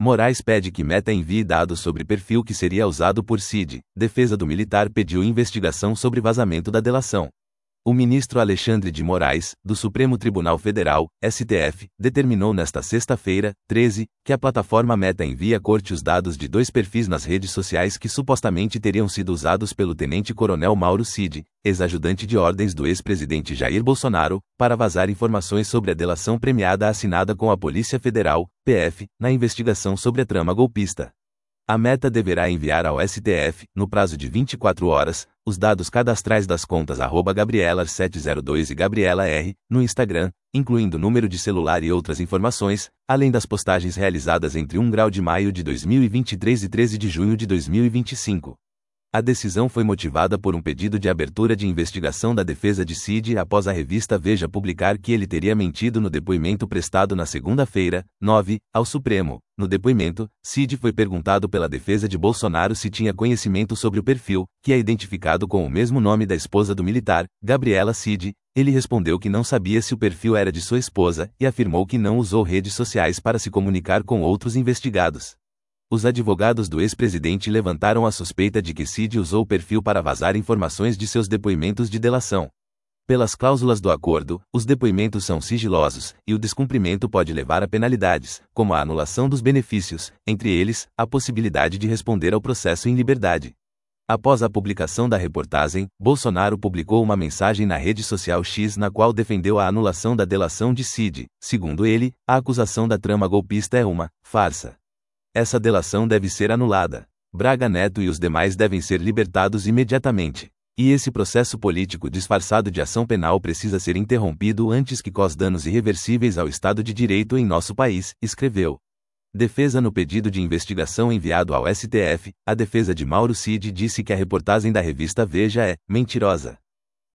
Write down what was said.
Moraes pede que Meta envie dados sobre perfil que seria usado por Cid. Defesa do militar pediu investigação sobre vazamento da delação. O ministro Alexandre de Moraes, do Supremo Tribunal Federal, STF, determinou nesta sexta-feira, 13, que a plataforma Meta envie à corte os dados de 2 perfis nas redes sociais que supostamente teriam sido usados pelo tenente-coronel Mauro Cid, ex-ajudante de ordens do ex-presidente Jair Bolsonaro, para vazar informações sobre a delação premiada assinada com a Polícia Federal, PF, na investigação sobre a trama golpista. A Meta deverá enviar ao STF, no prazo de 24 horas, os dados cadastrais das contas @Gabriela702 e Gabriela R, no Instagram, incluindo número de celular e outras informações, além das postagens realizadas entre 1 de maio de 2023 e 13 de junho de 2025. A decisão foi motivada por um pedido de abertura de investigação da defesa de Cid após a revista Veja publicar que ele teria mentido no depoimento prestado na segunda-feira, 9, ao Supremo. No depoimento, Cid foi perguntado pela defesa de Bolsonaro se tinha conhecimento sobre o perfil, que é identificado com o mesmo nome da esposa do militar, Gabriela Cid. Ele respondeu que não sabia se o perfil era de sua esposa e afirmou que não usou redes sociais para se comunicar com outros investigados. Os advogados do ex-presidente levantaram a suspeita de que Cid usou o perfil para vazar informações de seus depoimentos de delação. Pelas cláusulas do acordo, os depoimentos são sigilosos, e o descumprimento pode levar a penalidades, como a anulação dos benefícios, entre eles, a possibilidade de responder ao processo em liberdade. Após a publicação da reportagem, Bolsonaro publicou uma mensagem na rede social X na qual defendeu a anulação da delação de Cid. Segundo ele, a acusação da trama golpista é uma farsa. Essa delação deve ser anulada. Braga Neto e os demais devem ser libertados imediatamente. E esse processo político disfarçado de ação penal precisa ser interrompido antes que cause danos irreversíveis ao Estado de Direito em nosso país, escreveu. Defesa no pedido de investigação enviado ao STF, a defesa de Mauro Cid disse que a reportagem da revista Veja é mentirosa.